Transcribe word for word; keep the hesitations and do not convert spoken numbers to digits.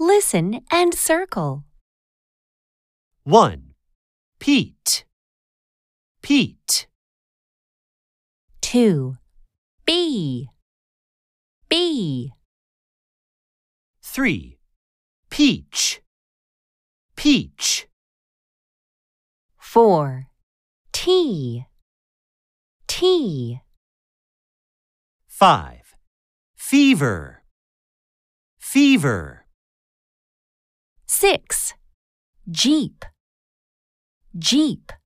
Listen and circle. one. Pete. Pete. two. B. B. three. Peach. Peach. four. T. T. five. Fever. Fever. six. Jeep. Jeep.